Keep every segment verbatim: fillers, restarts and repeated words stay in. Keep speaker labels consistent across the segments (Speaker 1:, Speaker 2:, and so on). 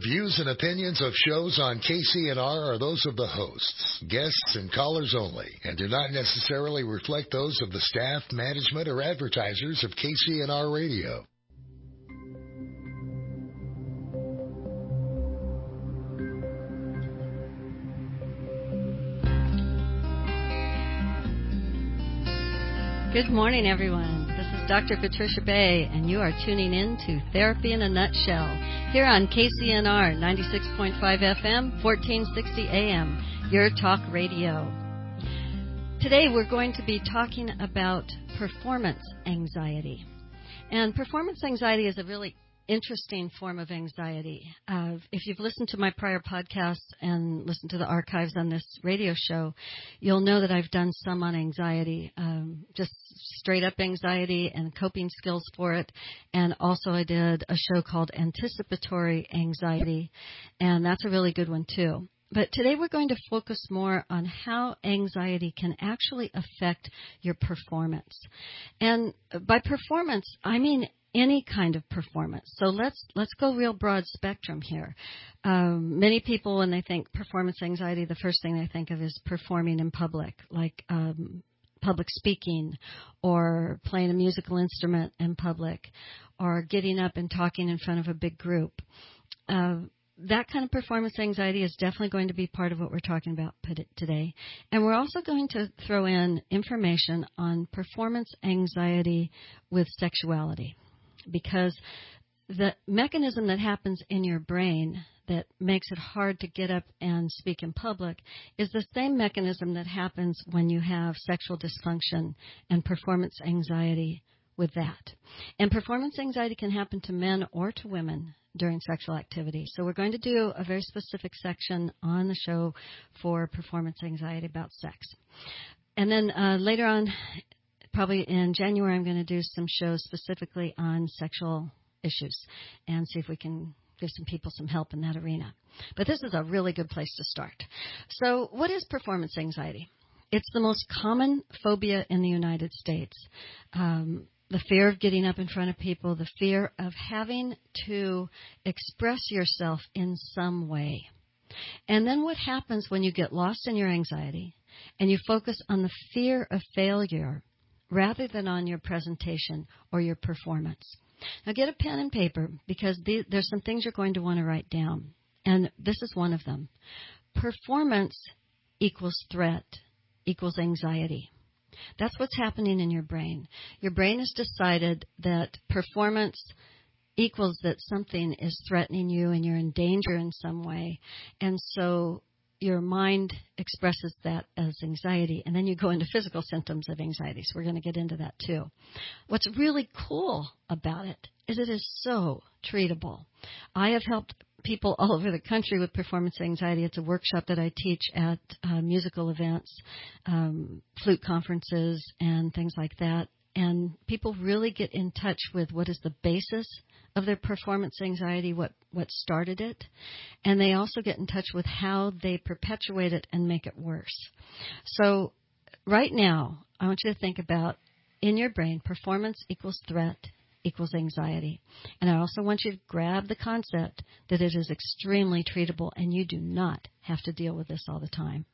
Speaker 1: Views and opinions of shows on K C N R are those of the hosts, guests, and callers only, and do not necessarily reflect those of the staff, management, or advertisers of K C N R Radio.
Speaker 2: Good morning, everyone. This is Doctor Patricia Bay, and you are tuning in to Therapy in a Nutshell here on K C N R ninety-six point five F M, fourteen sixty A M, your talk radio. Today we're going to be talking about performance anxiety. And performance anxiety is a really interesting form of anxiety. Uh, if you've listened to my prior podcasts and listened to the archives on this radio show, you'll know that I've done some on anxiety, um, just straight up anxiety and coping skills for it. And also I did a show called Anticipatory Anxiety, and that's a really good one too. But today we're going to focus more on how anxiety can actually affect your performance. And by performance, I mean any kind of performance. So let's let's go real broad spectrum here. Um, many people, when they think performance anxiety, the first thing they think of is performing in public, like um, public speaking or playing a musical instrument in public or getting up and talking in front of a big group. Uh, that kind of performance anxiety is definitely going to be part of what we're talking about today. And we're also going to throw in information on performance anxiety with sexuality, because the mechanism that happens in your brain that makes it hard to get up and speak in public is the same mechanism that happens when you have sexual dysfunction and performance anxiety with that. And performance anxiety can happen to men or to women during sexual activity. So we're going to do a very specific section on the show for performance anxiety about sex. And then uh, later on, probably in January, I'm going to do some shows specifically on sexual issues and see if we can give some people some help in that arena. But this is a really good place to start. So what is performance anxiety? It's the most common phobia in the United States. Um, the fear of getting up in front of people, the fear of having to express yourself in some way. And then what happens when you get lost in your anxiety and you focus on the fear of failure rather than on your presentation or your performance? Now get a pen and paper, because the, there's some things you're going to want to write down. And this is one of them. Performance equals threat equals anxiety. That's what's happening in your brain. Your brain has decided that performance equals that something is threatening you and you're in danger in some way. And so your mind expresses that as anxiety, and then you go into physical symptoms of anxiety. So we're going to get into that too. What's really cool about it is it is so treatable. I have helped people all over the country with performance anxiety. It's a workshop that I teach at uh, musical events, um, flute conferences, and things like that. And people really get in touch with what is the basis of their performance anxiety, what, what started it, and they also get in touch with how they perpetuate it and make it worse. So right now, I want you to think about, in your brain, performance equals threat equals anxiety. And I also want you to grab the concept that it is extremely treatable and you do not have to deal with this all the time.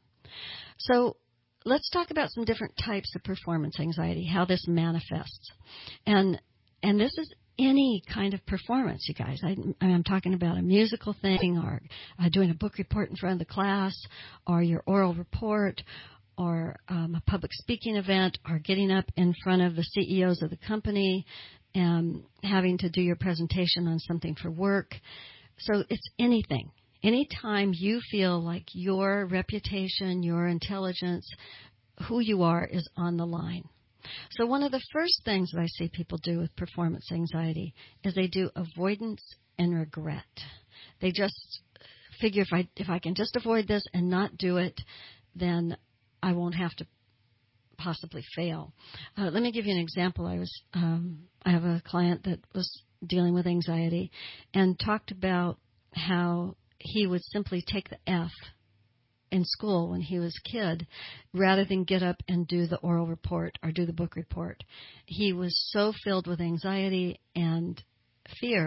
Speaker 2: So let's talk about some different types of performance anxiety, how this manifests. And and this is any kind of performance, you guys. I, I'm talking about a musical thing, or uh, doing a book report in front of the class, or your oral report, or um, a public speaking event, or getting up in front of the C E Os of the company and having to do your presentation on something for work. So it's anything. Anytime you feel like your reputation, your intelligence, who you are is on the line. So one of the first things that I see people do with performance anxiety is they do avoidance and regret. They just figure if I if I can just avoid this and not do it, then I won't have to possibly fail. Uh, let me give you an example. I was um, I have a client that was dealing with anxiety and talked about how he would simply take the F in school when he was a kid rather than get up and do the oral report or do the book report. He was so filled with anxiety and fear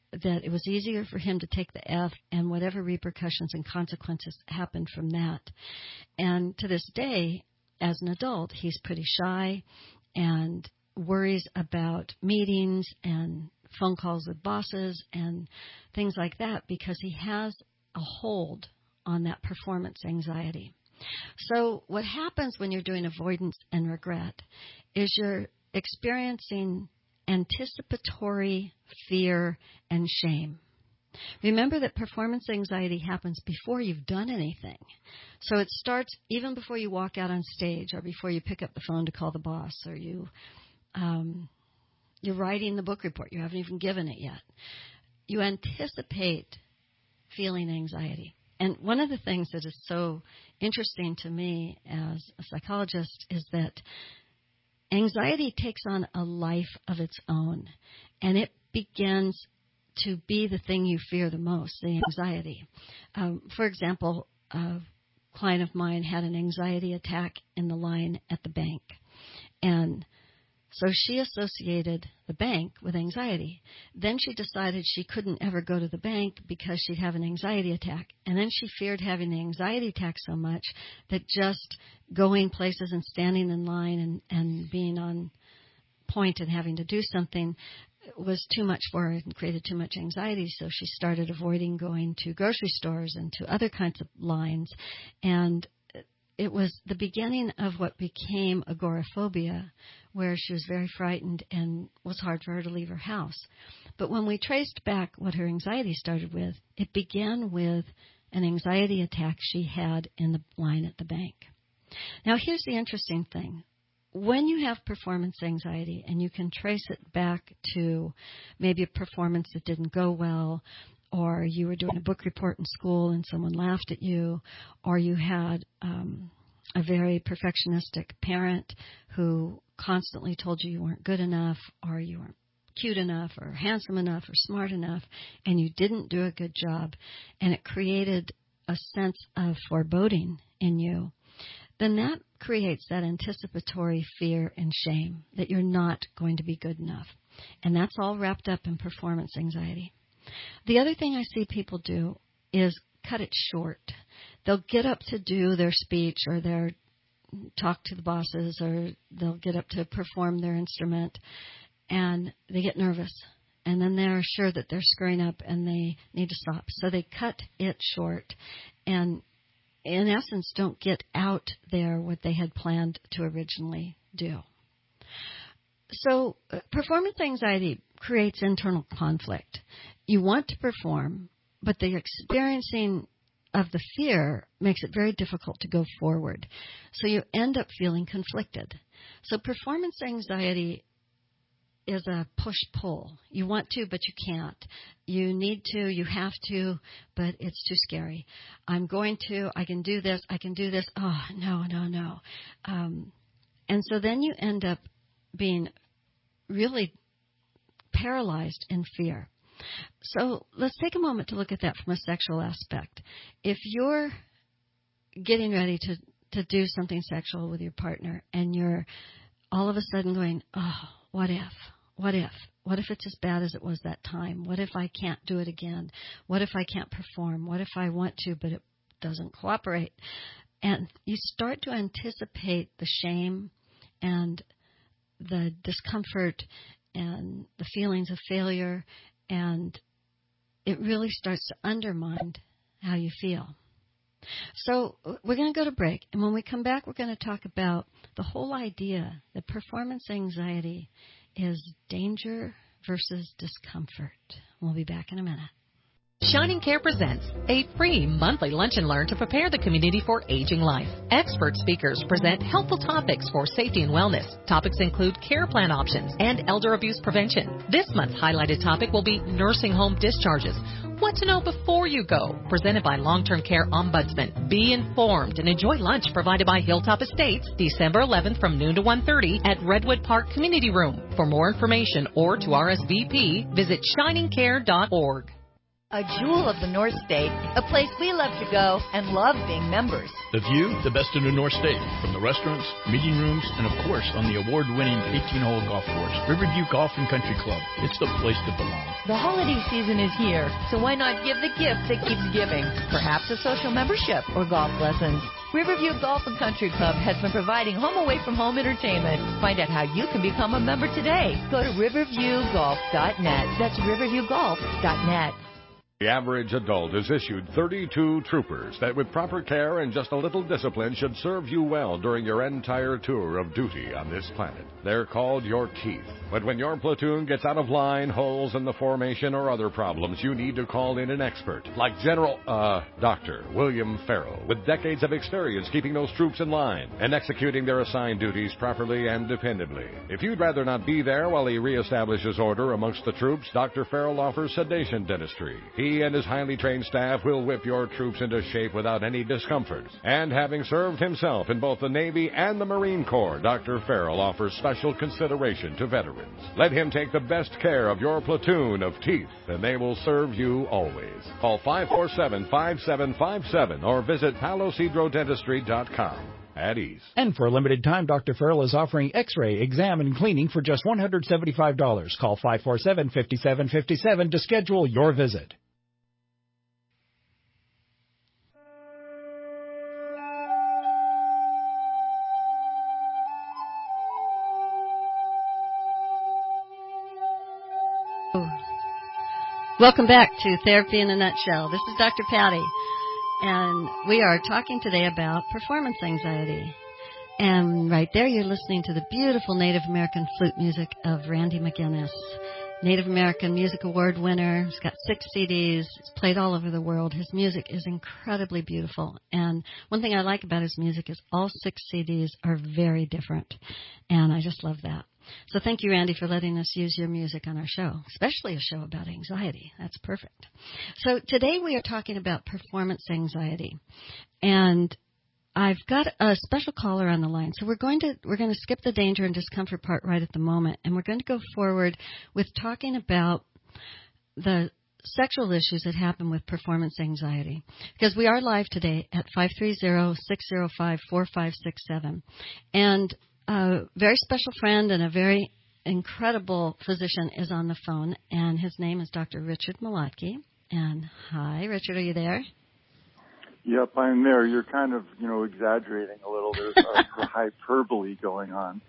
Speaker 2: that it was easier for him to take the F and whatever repercussions and consequences happened from that. And to this day, as an adult, he's pretty shy and worries about meetings and phone calls with bosses and things like that because he has a hold on that performance anxiety. So what happens when you're doing avoidance and regret is you're experiencing anticipatory fear and shame. Remember that performance anxiety happens before you've done anything. So it starts even before you walk out on stage or before you pick up the phone to call the boss or you, um, you're writing the book report. You haven't even given it yet. You anticipate feeling anxiety. And one of the things that is so interesting to me as a psychologist is that anxiety takes on a life of its own, and it begins to be the thing you fear the most, the anxiety. Um, for example, a client of mine had an anxiety attack in the line at the bank, and so she associated the bank with anxiety. Then she decided she couldn't ever go to the bank because she'd have an anxiety attack. And then she feared having the anxiety attack so much that just going places and standing in line and, and being on point and having to do something was too much for her and created too much anxiety. So she started avoiding going to grocery stores and to other kinds of lines. And it was the beginning of what became agoraphobia, where she was very frightened and it was hard for her to leave her house. But when we traced back what her anxiety started with, it began with an anxiety attack she had in the line at the bank. Now, here's the interesting thing. When you have performance anxiety and you can trace it back to maybe a performance that didn't go well, or you were doing a book report in school and someone laughed at you, or you had um, a very perfectionistic parent who constantly told you you weren't good enough, or you weren't cute enough, or handsome enough, or smart enough, and you didn't do a good job, and it created a sense of foreboding in you, then that creates that anticipatory fear and shame that you're not going to be good enough. And that's all wrapped up in performance anxiety. The other thing I see people do is cut it short. They'll get up to do their speech or their talk to the bosses, or they'll get up to perform their instrument, and they get nervous. And then they're sure that they're screwing up and they need to stop. So they cut it short and, in essence, don't get out there what they had planned to originally do. So uh, performance anxiety creates internal conflict. You want to perform, but the experiencing of the fear makes it very difficult to go forward. So you end up feeling conflicted. So performance anxiety is a push-pull. You want to, but you can't. You need to, you have to, but it's too scary. I'm going to, I can do this, I can do this. Oh, no, no, no. Um, and so then you end up being really paralyzed in fear. So let's take a moment to look at that from a sexual aspect. If you're getting ready to, to do something sexual with your partner and you're all of a sudden going, oh, what if? What if? What if it's as bad as it was that time? What if I can't do it again? What if I can't perform? What if I want to, but it doesn't cooperate? And you start to anticipate the shame and the discomfort and the feelings of failure, and it really starts to undermine how you feel. So we're going to go to break, and when we come back, we're going to talk about the whole idea that performance anxiety is danger versus discomfort. We'll be back in a minute.
Speaker 3: Shining Care presents a free monthly lunch and learn to prepare the community for aging life. Expert speakers present helpful topics for safety and wellness. Topics include care plan options and elder abuse prevention. This month's highlighted topic will be nursing home discharges. What to know before you go, presented by Long-Term Care Ombudsman. Be informed and enjoy lunch provided by Hilltop Estates, December eleventh from noon to one thirty at Redwood Park Community Room. For more information or to R S V P, visit shining care dot org.
Speaker 4: A jewel of the North State, a place we love to go and love being members.
Speaker 5: The view, the best in the North State, from the restaurants, meeting rooms, and of course on the award-winning eighteen-hole golf course, Riverview Golf and Country Club. It's the place to belong.
Speaker 4: The holiday season is here, so why not give the gift that keeps giving? Perhaps a social membership or golf lessons. Riverview Golf and Country Club has been providing home away from home entertainment. Find out how you can become a member today. Go to riverview golf dot net. That's riverview golf dot net.
Speaker 6: The average adult is issued thirty-two troopers that with proper care and just a little discipline should serve you well during your entire tour of duty on this planet. They're called your teeth. But when your platoon gets out of line, holes in the formation, or other problems, you need to call in an expert, like General, uh, Doctor William Farrell, with decades of experience keeping those troops in line and executing their assigned duties properly and dependably. If you'd rather not be there while he reestablishes order amongst the troops, Doctor Farrell offers sedation dentistry. He He and his highly trained staff will whip your troops into shape without any discomfort. And having served himself in both the Navy and the Marine Corps, Doctor Farrell offers special consideration to veterans. Let him take the best care of your platoon of teeth, and they will serve you always. Call five four seven, five seven five seven or visit palo cedro dentistry dot com. At ease.
Speaker 7: And for a limited time, Doctor Farrell is offering X-ray, exam, and cleaning for just one hundred seventy-five dollars. Call five four seven, five seven five seven to schedule your visit.
Speaker 2: Welcome back to Therapy in a Nutshell. This is Doctor Patty, and we are talking today about performance anxiety. And right there you're listening to the beautiful Native American flute music of Randy McGinnis, Native American Music Award winner. He's got six C Ds. He's played all over the world. His music is incredibly beautiful. And one thing I like about his music is all six C Ds are very different. And I just love that. So thank you, Randy, for letting us use your music on our show, especially a show about anxiety. That's perfect. So today we are talking about performance anxiety. And I've got a special caller on the line. So we're going to we're going to skip the danger and discomfort part right at the moment, and we're going to go forward with talking about the sexual issues that happen with performance anxiety. Because we are live today at five three zero, six zero five, four five six seven. And a very special friend and a very incredible physician is on the phone, and his name is Doctor Richard Mlodky. And hi, Richard, are you there?
Speaker 8: Yep, I'm there. You're kind of, you know, exaggerating a little. There's a hyperbole going on.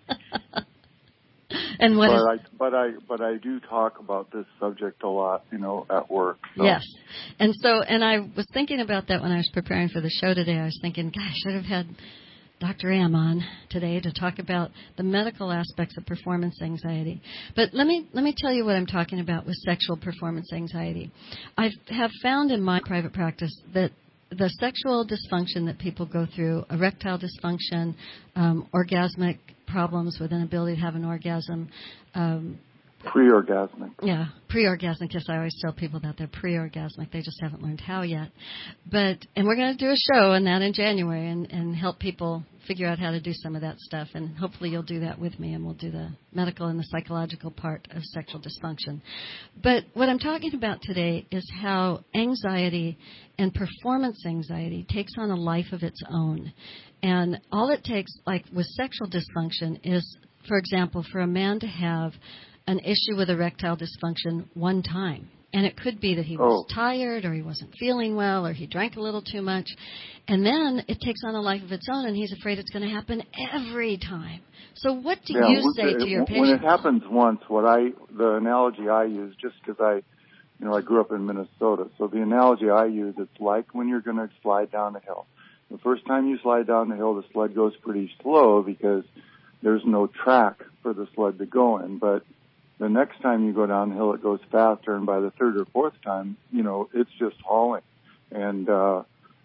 Speaker 2: And what
Speaker 8: but
Speaker 2: is...
Speaker 8: I, but I, but I do talk about this subject a lot, you know, at work. So.
Speaker 2: Yes, and so, and I was thinking about that when I was preparing for the show today. I was thinking, gosh, I should have had Doctor Am on today to talk about the medical aspects of performance anxiety. But let me let me tell you what I'm talking about with sexual performance anxiety. I have found in my private practice that the sexual dysfunction that people go through, erectile dysfunction, um, orgasmic problems with inability to have an orgasm. Um,
Speaker 8: pre-orgasmic.
Speaker 2: Yeah, pre-orgasmic. Yes, I always tell people that they're pre-orgasmic. They just haven't learned how yet. But and we're going to do a show on that in January and, and help people figure out how to do some of that stuff. And hopefully you'll do that with me, and we'll do the medical and the psychological part of sexual dysfunction. But what I'm talking about today is how anxiety and performance anxiety takes on a life of its own. And all it takes, like with sexual dysfunction, is, for example, for a man to have an issue with erectile dysfunction one time. And it could be that he was oh. tired, or he wasn't feeling well, or he drank a little too much. And then it takes on a life of its own, and he's afraid it's going to happen every time. So what do
Speaker 8: yeah,
Speaker 2: you say
Speaker 8: it,
Speaker 2: to your
Speaker 8: when
Speaker 2: patients?
Speaker 8: When it happens once, what I, the analogy I use, just because I, you know, I grew up in Minnesota, so the analogy I use, it's like when you're going to slide down a hill. The first time you slide down the hill, the sled goes pretty slow because there's no track for the sled to go in, but the next time you go downhill, it goes faster, and by the third or fourth time, you know, it's just hauling. And uh,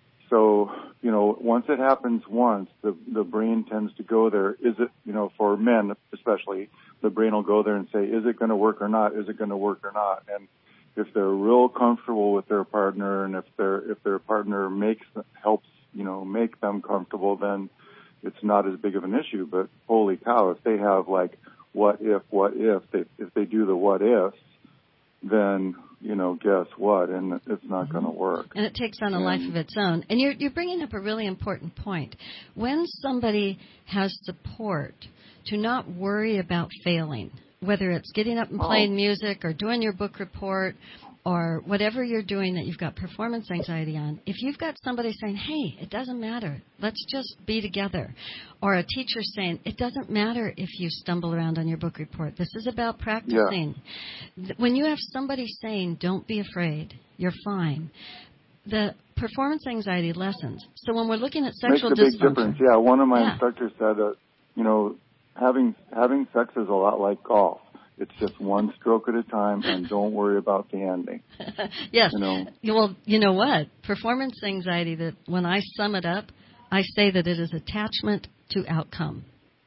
Speaker 8: so, you know, once it happens once, the the brain tends to go there. Is it, you know, for men especially, the brain will go there and say, is it going to work or not? Is it going to work or not? And if they're real comfortable with their partner, and if their if their partner makes helps, you know, make them comfortable, then it's not as big of an issue. But holy cow, if they have like what if, what if, they, if they do the what ifs, then, you know, guess what? And it's not
Speaker 2: mm-hmm.
Speaker 8: going to work.
Speaker 2: And it takes on a
Speaker 8: and,
Speaker 2: life of its own. And you're, you're bringing up a really important point. When somebody has support, to not worry about failing, whether it's getting up and playing oh. music or doing your book report or whatever you're doing that you've got performance anxiety on, if you've got somebody saying, hey, it doesn't matter, let's just be together, or a teacher saying, it doesn't matter if you stumble around on your book report, this is about practicing. Yeah. When you have somebody saying, don't be afraid, you're fine, the performance anxiety lessens. So when we're looking at sexual
Speaker 8: dysfunction. Makes a big difference. Yeah, one of my
Speaker 2: yeah.
Speaker 8: instructors said, uh, you know, having having sex is a lot like golf. It's just one stroke at a time, and don't worry about the ending.
Speaker 2: yes.
Speaker 8: You know?
Speaker 2: Well, you know what? Performance anxiety, that when I sum it up, I say that it is attachment to outcome.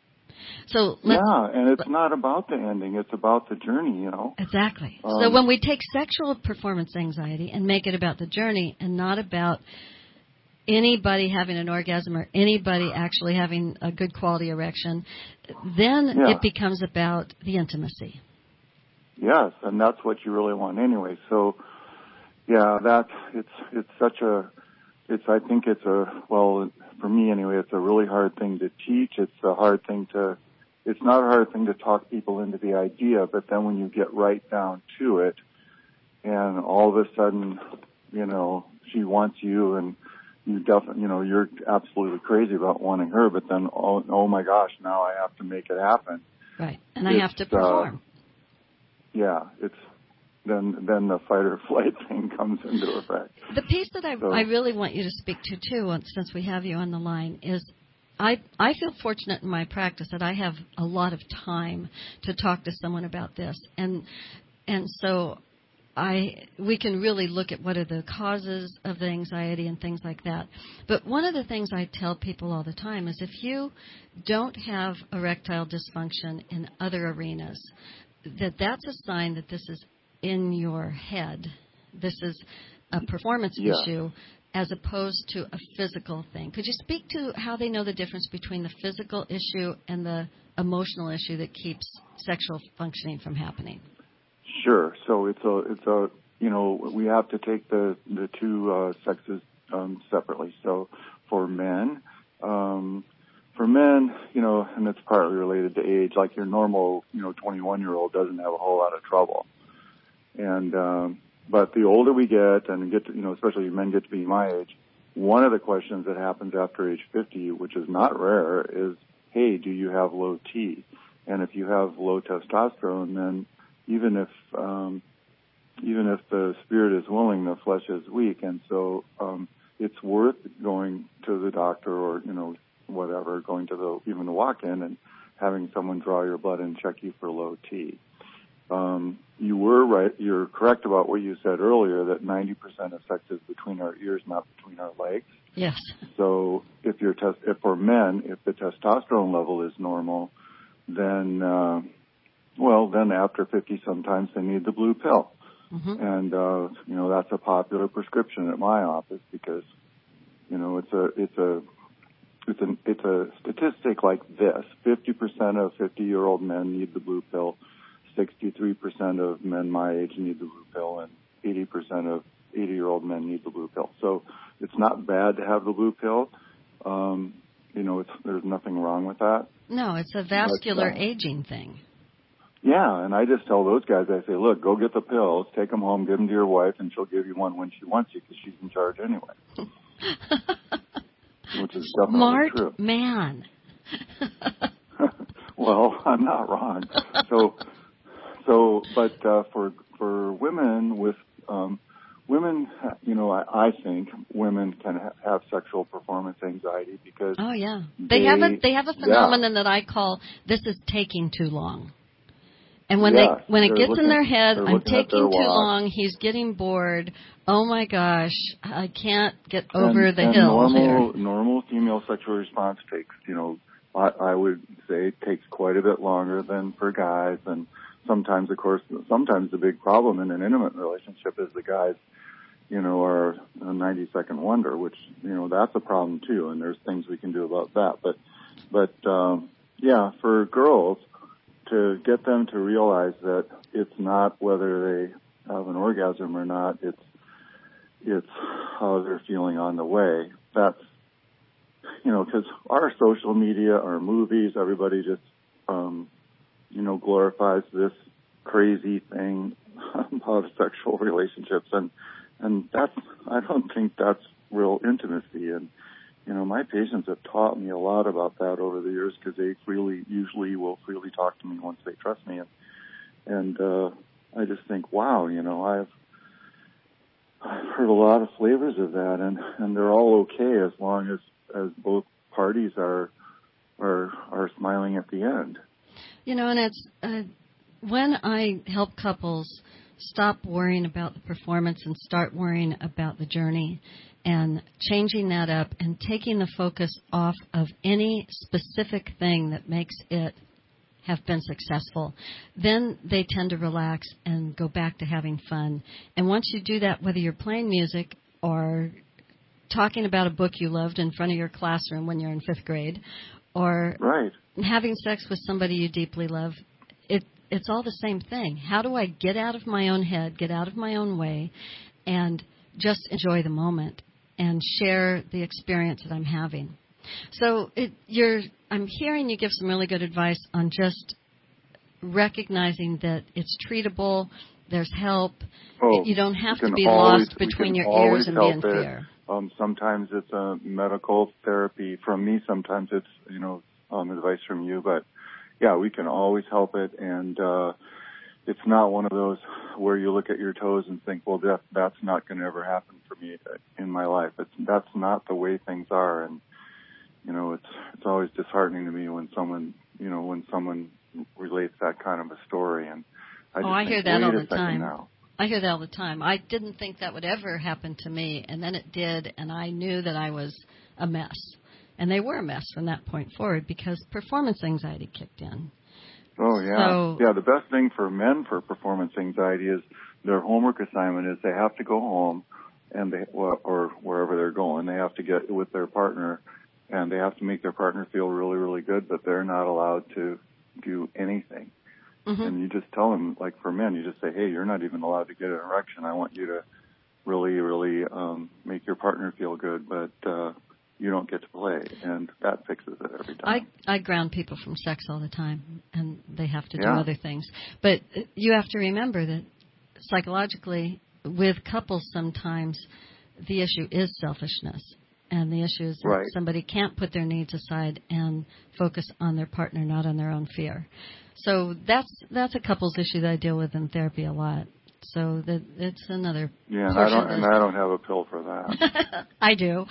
Speaker 2: So
Speaker 8: yeah, and it's not about the ending. It's about the journey, you know.
Speaker 2: Exactly.
Speaker 8: Um,
Speaker 2: so when we take sexual performance anxiety and make it about the journey and not about anybody having an orgasm or anybody actually having a good quality erection, then
Speaker 8: yeah.
Speaker 2: it becomes about the intimacy.
Speaker 8: Yes, and that's what you really want anyway. So, yeah, that it's it's such a it's I think it's a well for me anyway. It's a really hard thing to teach. It's a hard thing to. It's not a hard thing to talk people into the idea, but then when you get right down to it, and all of a sudden, you know, she wants you and. You definitely, you know, you're absolutely crazy about wanting her, but then, oh, oh my gosh, now I have to make it happen.
Speaker 2: Right, and I have to perform.
Speaker 8: Uh, yeah, it's then then the fight or flight thing comes into effect.
Speaker 2: The piece that I
Speaker 8: so,
Speaker 2: I really want you to speak to too, since we have you on the line, is I I feel fortunate in my practice that I have a lot of time to talk to someone about this, and and so. I, we can really look at what are the causes of the anxiety and things like that. But one of the things I tell people all the time is if you don't have erectile dysfunction in other arenas, that that's a sign that this is in your head. This is a performance
Speaker 8: yeah.
Speaker 2: issue as opposed to a physical thing. Could you speak to how they know the difference between the physical issue and the emotional issue that keeps sexual functioning from happening?
Speaker 8: Sure. So it's a, it's a, you know, we have to take the, the two uh, sexes um, separately. So for men, um, for men, you know, and it's partly related to age, like your normal, you know, twenty-one-year-old doesn't have a whole lot of trouble. And, um, but the older we get and get to, you know, especially men get to be my age, one of the questions that happens after age fifty, which is not rare, is, hey, do you have low T? And if you have low testosterone, then even if um, even if the spirit is willing, the flesh is weak, and so um, it's worth going to the doctor or you know whatever, going to the even the walk-in and having someone draw your blood and check you for low T. Um, you were right. You're correct about what you said earlier that ninety percent of sex is between our ears, not between our legs.
Speaker 2: Yes.
Speaker 8: So if your test, if for men, if the testosterone level is normal, then uh, Well, then after fifty, sometimes they need the blue pill. Mm-hmm. And, uh, you know, that's a popular prescription at my office because, you know, it's a, it's a, it's a, it's a statistic like this. fifty percent of fifty-year-old men need the blue pill. sixty-three percent of men my age need the blue pill, and eighty percent of eighty-year-old men need the blue pill. So it's not bad to have the blue pill. Um, you know, it's, there's nothing wrong with that.
Speaker 2: No, it's a vascular
Speaker 8: but, uh,
Speaker 2: aging thing.
Speaker 8: Yeah, and I just tell those guys, I say, look, go get the pills, take them home, give them to your wife, and she'll give you one when she wants you because she's in charge anyway. Which is definitely
Speaker 2: Smart
Speaker 8: true.
Speaker 2: man.
Speaker 8: Well, I'm not wrong. So, so, but uh, for for women with um, women, you know, I, I think women can ha- have sexual performance anxiety because
Speaker 2: oh yeah, they,
Speaker 8: they
Speaker 2: have a they have a phenomenon
Speaker 8: yeah.
Speaker 2: that I call this is taking too long. And when
Speaker 8: yes,
Speaker 2: they when it gets
Speaker 8: looking,
Speaker 2: in their head, I'm taking too
Speaker 8: watch.
Speaker 2: long, he's getting bored, oh my gosh, I can't get over
Speaker 8: and,
Speaker 2: the
Speaker 8: and
Speaker 2: hill.
Speaker 8: Normal,
Speaker 2: here.
Speaker 8: normal female sexual response takes, you know, I, I would say takes quite a bit longer than for guys. And sometimes, of course, sometimes the big problem in an intimate relationship is the guys, you know, are a ninety-second wonder, which, you know, that's a problem too. And there's things we can do about that. But, but um, yeah, for girls, to get them to realize that it's not whether they have an orgasm or not. It's it's how they're feeling on the way. That's, you know, because our social media, our movies, everybody just, um, you know, glorifies this crazy thing about sexual relationships, and and that's, I don't think that's real intimacy. And you know, my patients have taught me a lot about that over the years, because they freely, usually will freely talk to me once they trust me. And, and uh, I just think, wow, you know, I've, I've heard a lot of flavors of that, and, and they're all okay as long as, as both parties are, are, are smiling at the end.
Speaker 2: You know, and it's, uh, when I help couples stop worrying about the performance and start worrying about the journey, and changing that up and taking the focus off of any specific thing that makes it have been successful, then they tend to relax and go back to having fun. And once you do that, whether you're playing music or talking about a book you loved in front of your classroom when you're in fifth grade, or
Speaker 8: right.
Speaker 2: having sex with somebody you deeply love, it, it's all the same thing. How do I get out of my own head, get out of my own way, and just enjoy the moment and share the experience that I'm having? So it, you're, I'm hearing you give some really good advice on just recognizing that it's treatable, there's help.
Speaker 8: Oh,
Speaker 2: you don't have
Speaker 8: you
Speaker 2: to be
Speaker 8: always,
Speaker 2: lost between your
Speaker 8: ears
Speaker 2: and be in
Speaker 8: it.
Speaker 2: fear.
Speaker 8: Um, sometimes it's a medical therapy from me. Sometimes it's, you know, um, advice from you. But, yeah, we can always help it. And uh, it's not one of those where you look at your toes and think, well, that, that's not going to ever happen for me in my life. It's, that's not the way things are. And, you know, it's it's always disheartening to me when someone, you know, when someone relates that kind of a story. And I just
Speaker 2: oh, I
Speaker 8: think,
Speaker 2: hear that all the time.
Speaker 8: Now.
Speaker 2: I hear that all the time. I didn't think that would ever happen to me, and then it did, and I knew that I was a mess. And they were a mess from that point forward because performance anxiety kicked in.
Speaker 8: Oh, yeah.
Speaker 2: So,
Speaker 8: yeah, the best thing for men for performance anxiety is their homework assignment is they have to go home and they, or wherever they're going, they have to get with their partner, and they have to make their partner feel really, really good, but they're not allowed to do anything. Mm-hmm. And you just tell them, like for men, you just say, hey, you're not even allowed to get an erection. I want you to really, really um, make your partner feel good, but uh, you don't get to play. And that fixes it every time.
Speaker 2: I, I ground people from sex all the time, and they have to
Speaker 8: yeah.
Speaker 2: do other things. But you have to remember that psychologically, with couples sometimes, the issue is selfishness. And the issue is that
Speaker 8: right.
Speaker 2: somebody can't put their needs aside and focus on their partner, not on their own fear. So that's that's a couples issue that I deal with in therapy a lot. So that it's another
Speaker 8: yeah, and I don't and I don't have a pill for that.
Speaker 2: I do.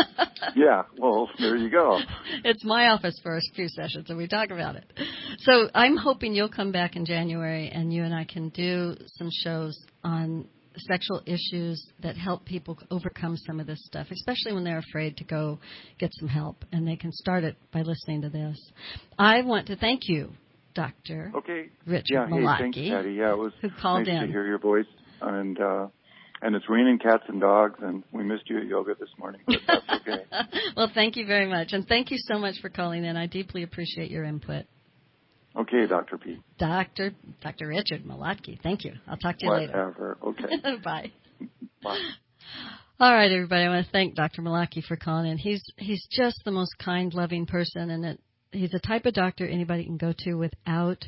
Speaker 8: yeah, well, there you go.
Speaker 2: It's my office for a few sessions, and we talk about it. So I'm hoping you'll come back in January, and you and I can do some shows on sexual issues that help people overcome some of this stuff, especially when they're afraid to go get some help, and they can start it by listening to this. I want to thank you, Doctor
Speaker 8: Okay.
Speaker 2: Richard
Speaker 8: yeah,
Speaker 2: Malachy,
Speaker 8: hey, thanks, Patty. Yeah, it was
Speaker 2: who called
Speaker 8: nice
Speaker 2: in.
Speaker 8: to hear your voice, and uh, and it's raining cats and dogs, and we missed you at yoga this morning, but that's okay.
Speaker 2: Well, thank you very much, and thank you so much for calling in. I deeply appreciate your input.
Speaker 8: Okay, Doctor P.
Speaker 2: Doctor Doctor Richard Malachy. Thank you. I'll talk to you
Speaker 8: Whatever.
Speaker 2: later.
Speaker 8: Okay.
Speaker 2: Bye.
Speaker 8: Bye.
Speaker 2: All right, everybody. I want to thank Doctor Malachy for calling in. He's he's just the most kind, loving person, and it, he's the type of doctor anybody can go to without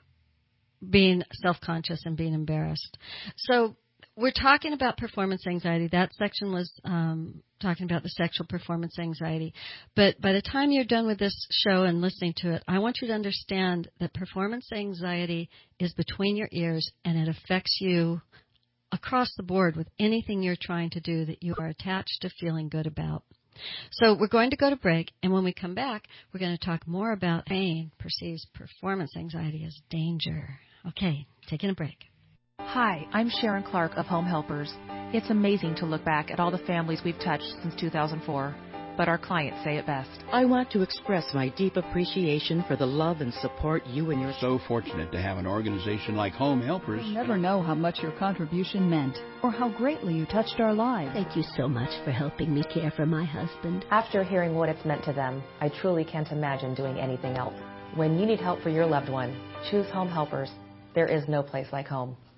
Speaker 2: being self-conscious and being embarrassed. So we're talking about performance anxiety. That section was um, talking about the sexual performance anxiety. But by the time you're done with this show and listening to it, I want you to understand that performance anxiety is between your ears, and it affects you across the board with anything you're trying to do that you are attached to feeling good about. So we're going to go to break, and when we come back, we're going to talk more about pain perceives performance anxiety as danger. Okay, taking a break.
Speaker 3: Hi, I'm Sharon Clark of Home Helpers. It's amazing to look back at all the families we've touched since two thousand four, but our clients say it best.
Speaker 9: I want to express my deep appreciation for the love and support you and your...
Speaker 5: So fortunate to have an organization like Home Helpers.
Speaker 10: You'll never know how much your contribution meant or how greatly you touched our lives.
Speaker 11: Thank you so much for helping me care for my husband.
Speaker 12: After hearing what it's meant to them, I truly can't imagine doing anything else. When you need help for your loved one, choose Home Helpers. There is no place like home.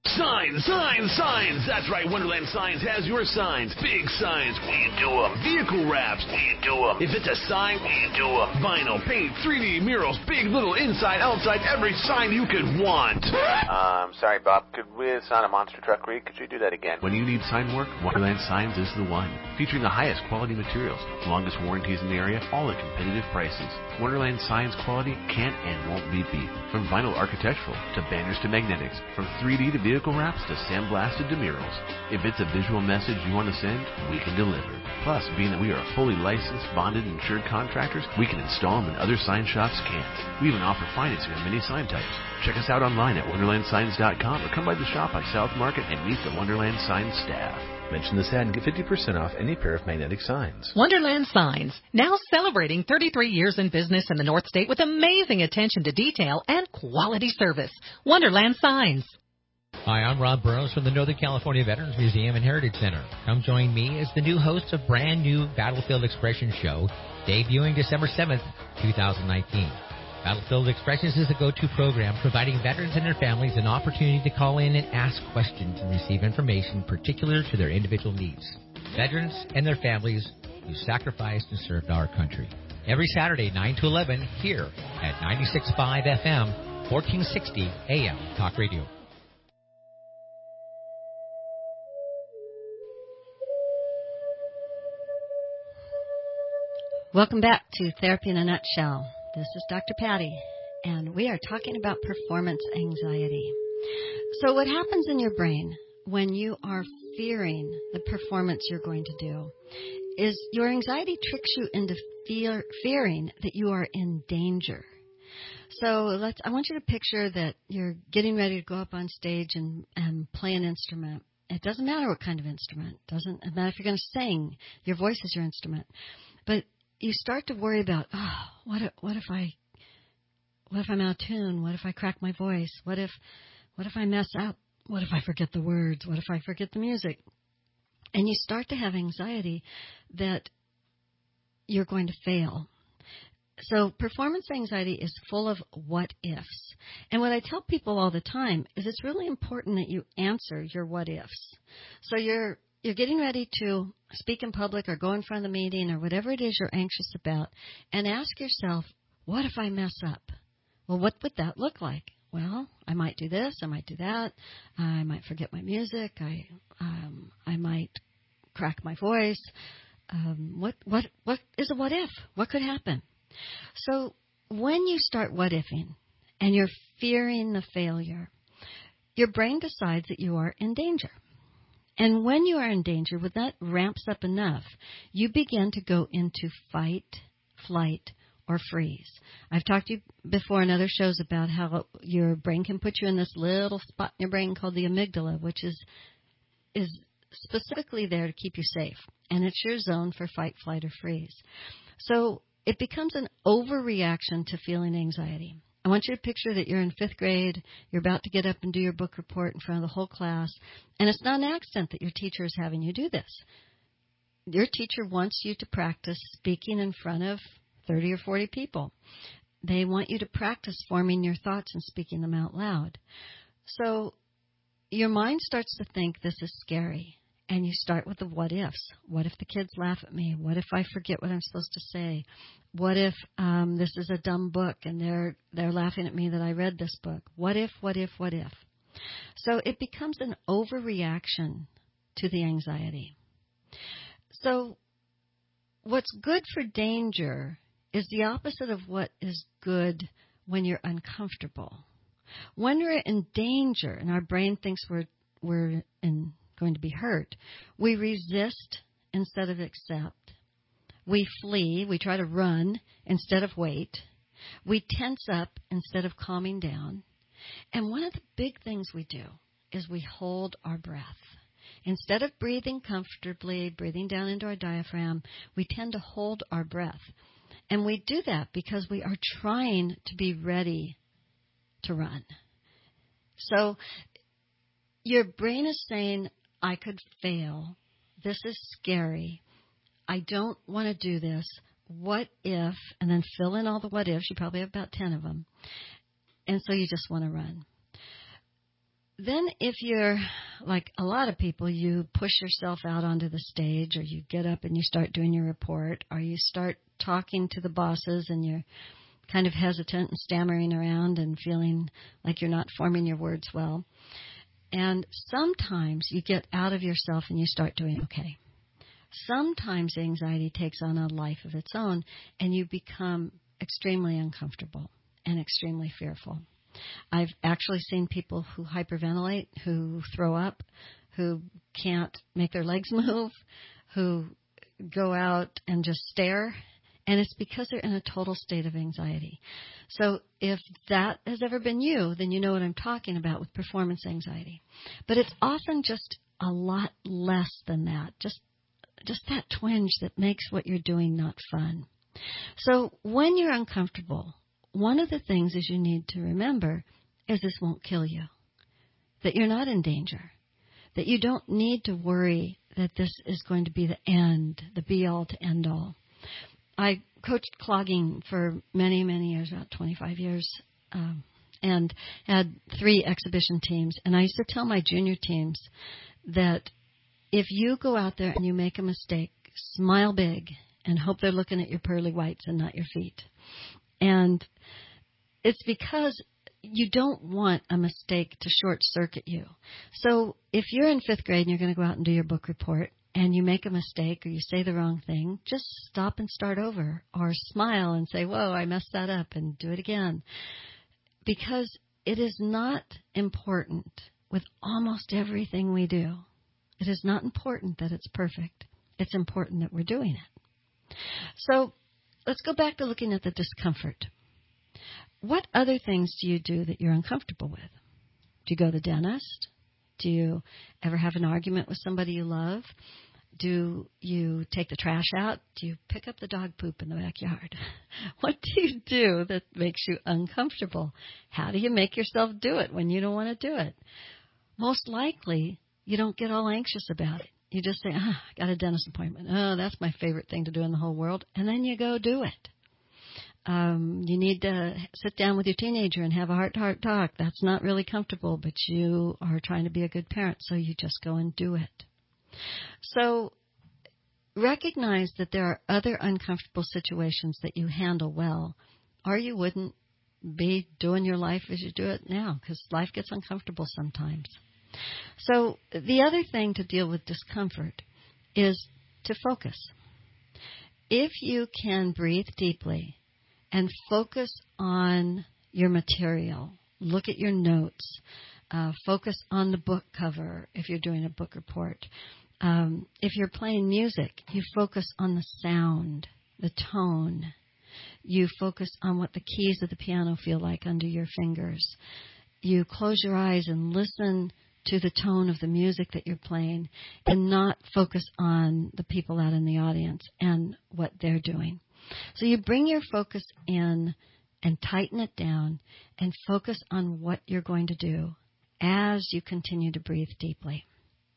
Speaker 13: Signs, signs, signs. That's right. Wonderland Signs has your signs. Big signs. We do them. Vehicle wraps. We do them. If it's a sign, we do them. Vinyl, paint, three D murals, big, little, inside, outside, every sign you could want.
Speaker 14: Um, sorry, Bob. Could we sign a monster truck read? Could you do that again?
Speaker 15: When you need sign work, Wonderland Signs is the one. Featuring the highest quality materials, longest warranties in the area, all at competitive prices. Wonderland Signs quality can't and won't be beat. From vinyl architectural to banners to magnetics, from three D to vehicle wraps to sandblasted to murals. If it's a visual message you want to send, we can deliver. Plus, being that we are fully licensed, bonded, and insured contractors, we can install them when other sign shops can't. We even offer financing on many sign types. Check us out online at wonderland signs dot com or come by the shop by South Market and meet the Wonderland Signs staff.
Speaker 16: Mention this ad and get fifty percent off any pair of magnetic signs.
Speaker 3: Wonderland Signs, now celebrating thirty-three years in business in the North State with amazing attention to detail and quality service. Wonderland Signs.
Speaker 17: Hi, I'm Rob Burrows from the Northern California Veterans Museum and Heritage Center. Come join me as the new host of brand new Battlefield Expressions show, debuting December seventh, twenty nineteen. Battlefield Expressions is a go-to program providing veterans and their families an opportunity to call in and ask questions and receive information particular to their individual needs. Veterans and their families who sacrificed and served our country. Every Saturday, nine to eleven, here at ninety-six point five F M, fourteen sixty A M Talk Radio.
Speaker 2: Welcome back to Therapy in a Nutshell. This is Doctor Patty, and we are talking about performance anxiety. So what happens in your brain when you are fearing the performance you're going to do is your anxiety tricks you into fear, fearing that you are in danger. So let's. I want you to picture that you're getting ready to go up on stage and, and play an instrument. It doesn't matter what kind of instrument. It doesn't matter if you're going to sing. Your voice is your instrument. But you start to worry about, oh, what if, what if I, what if I'm out of tune? What if I crack my voice? What if, what if I mess up? What if I forget the words? What if I forget the music? And you start to have anxiety that you're going to fail. So performance anxiety is full of what ifs. And what I tell people all the time is it's really important that you answer your what ifs. So you're You're getting ready to speak in public or go in front of the meeting or whatever it is you're anxious about, and ask yourself, what if I mess up? Well, what would that look like? Well, I might do this, I might do that, I might forget my music, I um, I might crack my voice. Um, what what what is a what if? What could happen? So when you start what ifing and you're fearing the failure, your brain decides that you are in danger. And when you are in danger, when that ramps up enough, you begin to go into fight, flight, or freeze. I've talked to you before in other shows about how your brain can put you in this little spot in your brain called the amygdala, which is is specifically there to keep you safe. And it's your zone for fight, flight, or freeze. So it becomes an overreaction to feeling anxiety. I want you to picture that you're in fifth grade, you're about to get up and do your book report in front of the whole class, and it's not an accident that your teacher is having you do this. Your teacher wants you to practice speaking in front of thirty or forty people. They want you to practice forming your thoughts and speaking them out loud. So your mind starts to think this is scary. And you start with the what ifs. What if the kids laugh at me? What if I forget what I'm supposed to say? What if um, this is a dumb book and they're they're laughing at me that I read this book? What if, what if, what if? So it becomes an overreaction to the anxiety. So what's good for danger is the opposite of what is good when you're uncomfortable. When we're in danger and our brain thinks we're we're in going to be hurt, we resist instead of accept. We flee. We try to run instead of wait. We tense up instead of calming down. And one of the big things we do is we hold our breath. Instead of breathing comfortably, breathing down into our diaphragm, we tend to hold our breath. And we do that because we are trying to be ready to run. So your brain is saying, I could fail. This is scary. I don't want to do this. What if? And then fill in all the what ifs. You probably have about ten of them. And so you just want to run. then if you're like a lot of people, you push yourself out onto the stage, or you get up and you start doing your report, or you start talking to the bosses and you're kind of hesitant and stammering around and feeling like you're not forming your words well. And sometimes you get out of yourself and you start doing okay. Sometimes anxiety takes on a life of its own and you become extremely uncomfortable and extremely fearful. I've actually seen people who hyperventilate, who throw up, who can't make their legs move, who go out and just stare, and it's because they're in a total state of anxiety. So if that has ever been you, then you know what I'm talking about with performance anxiety. But it's often just a lot less than that, just just that twinge that makes what you're doing not fun. So when you're uncomfortable, one of the things is you need to remember is this won't kill you, that you're not in danger, that you don't need to worry that this is going to be the end, the be-all to end-all. I coached clogging for many, many years, about twenty-five years, um, and had three exhibition teams. And I used to tell my junior teams that if you go out there and you make a mistake, smile big and hope they're looking at your pearly whites and not your feet. And it's because you don't want a mistake to short-circuit you. So if you're in fifth grade and you're going to go out and do your book report and you make a mistake or you say the wrong thing, just stop and start over, or smile and say, whoa, I messed that up, and do it again. Because it is not important with almost everything we do. It is not important that it's perfect. It's important that we're doing it. So let's go back to looking at the discomfort. What other things do you do that you're uncomfortable with? Do you go to the dentist? Do you ever have an argument with somebody you love? Do you take the trash out? Do you pick up the dog poop in the backyard? What do you do that makes you uncomfortable? How do you make yourself do it when you don't want to do it? Most likely, you don't get all anxious about it. You just say, ah, I got a dentist appointment. Oh, that's my favorite thing to do in the whole world. And then you go do it. Um, you need to sit down with your teenager and have a heart-to-heart talk. That's not really comfortable, but you are trying to be a good parent, so you just go and do it. So recognize that there are other uncomfortable situations that you handle well, or you wouldn't be doing your life as you do it now, because life gets uncomfortable sometimes. So the other thing to deal with discomfort is to focus. If you can breathe deeply and focus on your material, look at your notes, uh, focus on the book cover if you're doing a book report. Um, if you're playing music, you focus on the sound, the tone. You focus on what the keys of the piano feel like under your fingers. You close your eyes and listen to the tone of the music that you're playing, and not focus on the people out in the audience and what they're doing. So you bring your focus in and tighten it down and focus on what you're going to do as you continue to breathe deeply.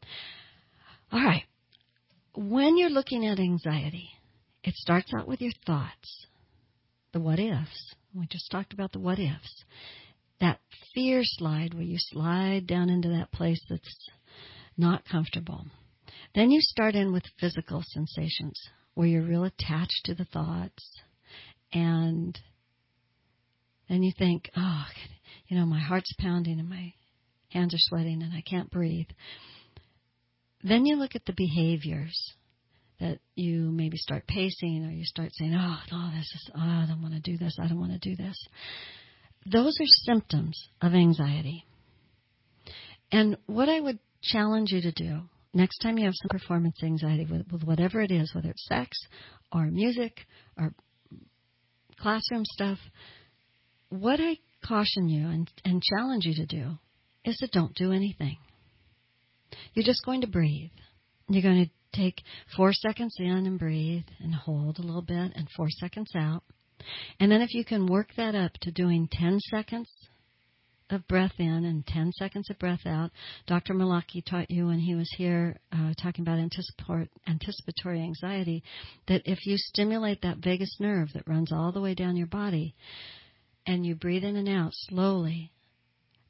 Speaker 2: All right. When you're looking at anxiety, it starts out with your thoughts, the what ifs. We just talked about the what ifs. That fear slide where you slide down into that place that's not comfortable. Then you start in with physical sensations where you're real attached to the thoughts, and then you think, oh, you know, my heart's pounding and my hands are sweating and I can't breathe. Then you look at the behaviors that you maybe start pacing, or you start saying, oh, no, this is, oh, I don't want to do this, I don't want to do this. Those are symptoms of anxiety. And what I would challenge you to do next time you have some performance anxiety with, with whatever it is, whether it's sex or music or classroom stuff, what I caution you and, and challenge you to do is to don't do anything. You're just going to breathe. You're going to take four seconds in and breathe and hold a little bit, and four seconds out. And then if you can work that up to doing ten seconds of breath in and ten seconds of breath out. Doctor Malaki taught you when he was here uh, talking about anticipatory, anticipatory anxiety, that if you stimulate that vagus nerve that runs all the way down your body and you breathe in and out slowly,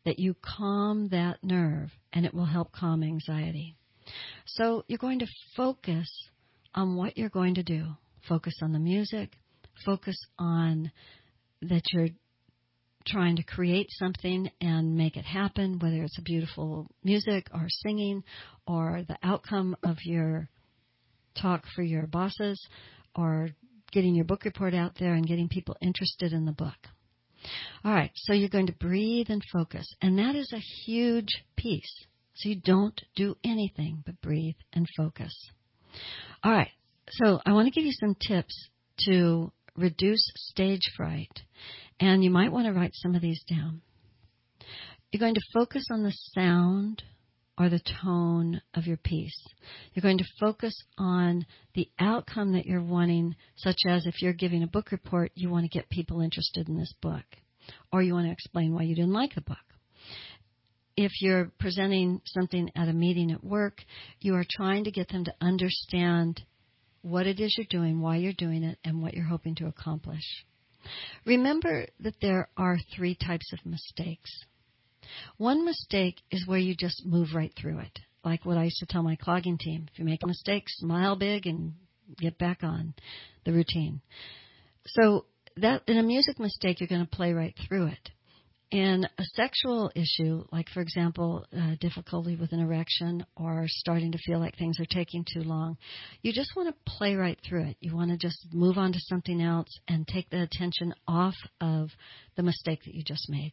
Speaker 2: that you calm that nerve, and it will help calm anxiety. So you're going to focus on what you're going to do. Focus on the music. Focus on that you're trying to create something and make it happen, whether it's a beautiful music or singing or the outcome of your talk for your bosses or getting your book report out there and getting people interested in the book. All right, so you're going to breathe and focus, and that is a huge piece. So you don't do anything but breathe and focus. All right, so I want to give you some tips to reduce stage fright, and you might want to write some of these down. You're going to focus on the sound or the tone of your piece. You're going to focus on the outcome that you're wanting, such as if you're giving a book report, you want to get people interested in this book, or you want to explain why you didn't like the book. If you're presenting something at a meeting at work, you are trying to get them to understand what it is you're doing, why you're doing it, and what you're hoping to accomplish. Remember that there are three types of mistakes. One mistake is where you just move right through it, like what I used to tell my clogging team. If you make a mistake, smile big and get back on the routine. So that in a music mistake, you're going to play right through it. In a sexual issue, like, for example, uh, difficulty with an erection or starting to feel like things are taking too long, you just want to play right through it. You want to just move on to something else and take the attention off of the mistake that you just made.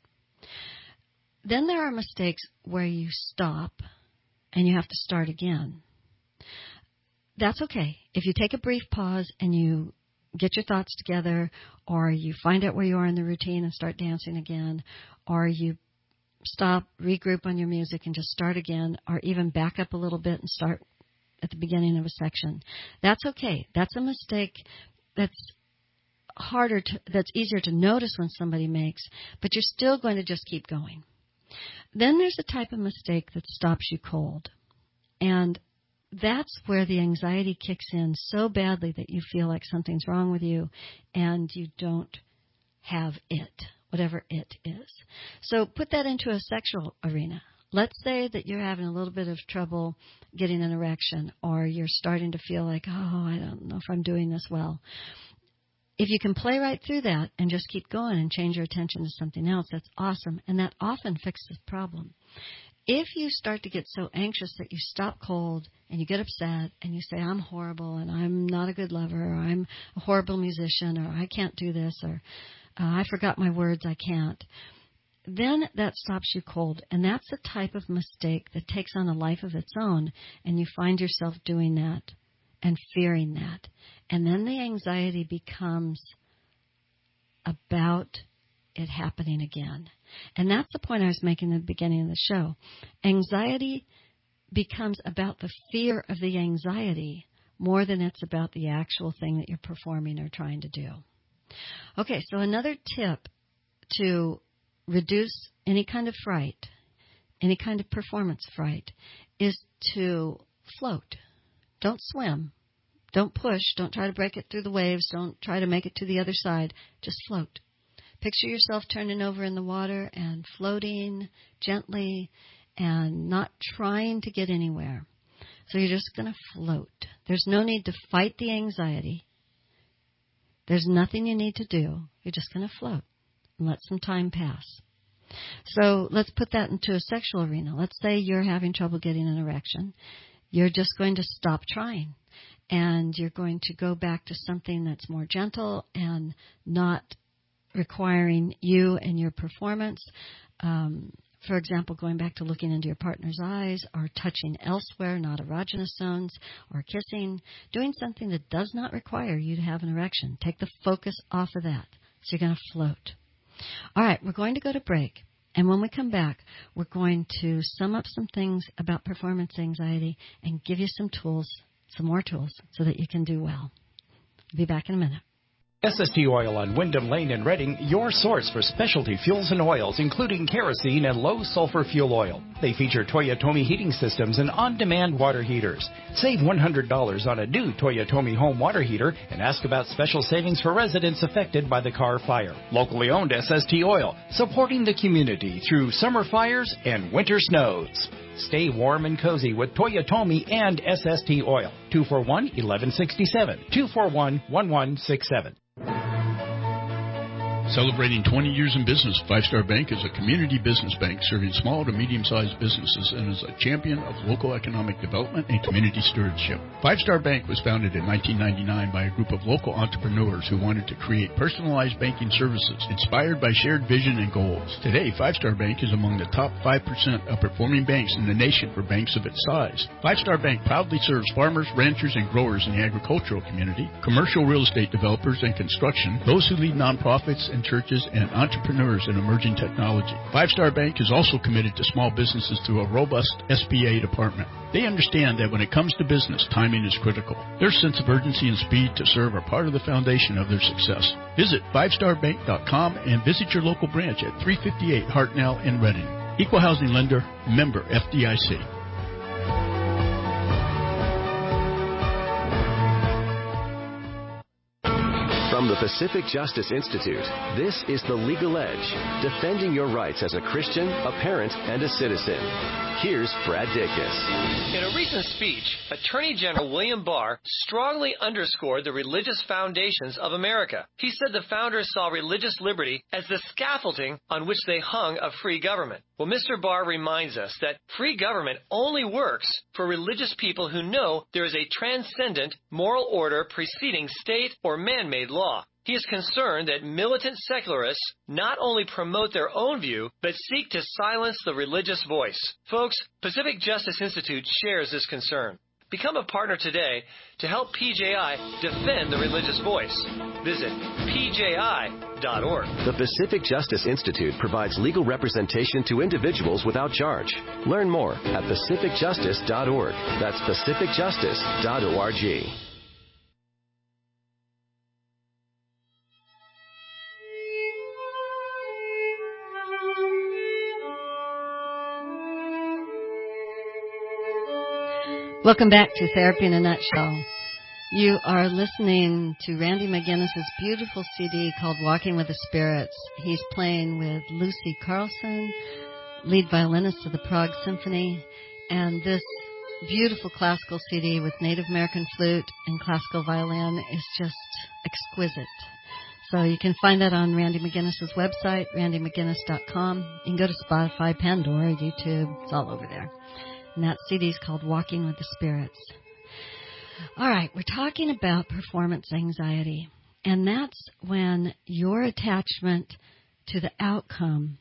Speaker 2: Then there are mistakes where you stop and you have to start again. That's okay. If you take a brief pause and you get your thoughts together, or you find out where you are in the routine and start dancing again, or you stop, regroup on your music and just start again, or even back up a little bit and start at the beginning of a section. That's okay. That's a mistake that's harder to, that's easier to notice when somebody makes, but you're still going to just keep going. Then there's a type of mistake that stops you cold. And that's where the anxiety kicks in so badly that you feel like something's wrong with you and you don't have it, whatever it is. So put that into a sexual arena. Let's say that you're having a little bit of trouble getting an erection, or you're starting to feel like, oh, I don't know if I'm doing this well. If you can play right through that and just keep going and change your attention to something else, that's awesome, and that often fixes the problem. If you start to get so anxious that you stop cold and you get upset and you say, I'm horrible and I'm not a good lover, or I'm a horrible musician, or I can't do this, or uh, I forgot my words, I can't, then that stops you cold. And that's the type of mistake that takes on a life of its own, and you find yourself doing that and fearing that. And then the anxiety becomes about it happening again. And that's the point I was making at the beginning of the show. Anxiety becomes about the fear of the anxiety more than it's about the actual thing that you're performing or trying to do. Okay, so another tip to reduce any kind of fright, any kind of performance fright, is to float. Don't swim. Don't push. Don't try to break it through the waves. Don't try to make it to the other side. Just float. Picture yourself turning over in the water and floating gently and not trying to get anywhere. So you're just going to float. There's no need to fight the anxiety. There's nothing you need to do. You're just going to float and let some time pass. So let's put that into a sexual arena. Let's say you're having trouble getting an erection. You're just going to stop trying, and you're going to go back to something that's more gentle and not requiring you and your performance. Um, for example, going back to looking into your partner's eyes, or touching elsewhere, not erogenous zones, or kissing, doing something that does not require you to have an erection. Take the focus off of that. So you're going to float. All right, we're going to go to break. And when we come back, we're going to sum up some things about performance anxiety and give you some tools, some more tools, so that you can do well. I'll be back in a minute.
Speaker 7: S S T Oil on Wyndham Lane in Reading, your source for specialty fuels and oils, including kerosene and low-sulfur fuel oil. They feature Toyotomi heating systems and on-demand water heaters. Save one hundred dollars on a new Toyotomi home water heater and ask about special savings for residents affected by the Carr fire. Locally owned S S T Oil, supporting the community through summer fires and winter snows. Stay warm and cozy with Toyotomi and S S T Oil. two four one, one one six seven. two four one, one one six seven.
Speaker 5: Celebrating twenty years in business, Five Star Bank is a community business bank serving small to medium-sized businesses and is a champion of local economic development and community stewardship. Five Star Bank was founded in nineteen ninety-nine by a group of local entrepreneurs who wanted to create personalized banking services inspired by shared vision and goals. Today, Five Star Bank is among the top five percent of performing banks in the nation for banks of its size. Five Star Bank proudly serves farmers, ranchers, and growers in the agricultural community, commercial real estate developers and construction, those who lead nonprofits and churches, and entrepreneurs in emerging technology. Five Star Bank is also committed to small businesses through a robust S B A department. They understand that when it comes to business, timing is critical. Their sense of urgency and speed to serve are part of the foundation of their success. Visit five star bank dot com and visit your local branch at three fifty-eight Hartnell in Reading. Equal housing lender, member F D I C.
Speaker 18: From the Pacific Justice Institute, this is The Legal Edge, defending your rights as a Christian, a parent, and a citizen. Here's Brad Dacus.
Speaker 19: In a recent speech, Attorney General William Barr strongly underscored the religious foundations of America. He said the founders saw religious liberty as the scaffolding on which they hung a free government. Well, Mister Barr reminds us that free government only works for religious people who know there is a transcendent moral order preceding state or man-made law. He is concerned that militant secularists not only promote their own view, but seek to silence the religious voice. Folks, Pacific Justice Institute shares this concern. Become a partner today to help P J I defend the religious voice. Visit P J I dot org.
Speaker 18: The Pacific Justice Institute provides legal representation to individuals without charge. Learn more at pacific justice dot org. That's pacific justice dot org.
Speaker 2: Welcome back to Therapy in a Nutshell. You are listening to Randy McGinnis's beautiful C D called Walking with the Spirits. He's playing with Lucy Carlson, lead violinist of the Prague Symphony, and this beautiful classical C D with Native American flute and classical violin is just exquisite. So you can find that on Randy McGinnis's website, randy mcginnis dot com. You can go to Spotify, Pandora, YouTube. It's all over there. And that C D is called Walking with the Spirits. All right, we're talking about performance anxiety. And that's when your attachment to the outcome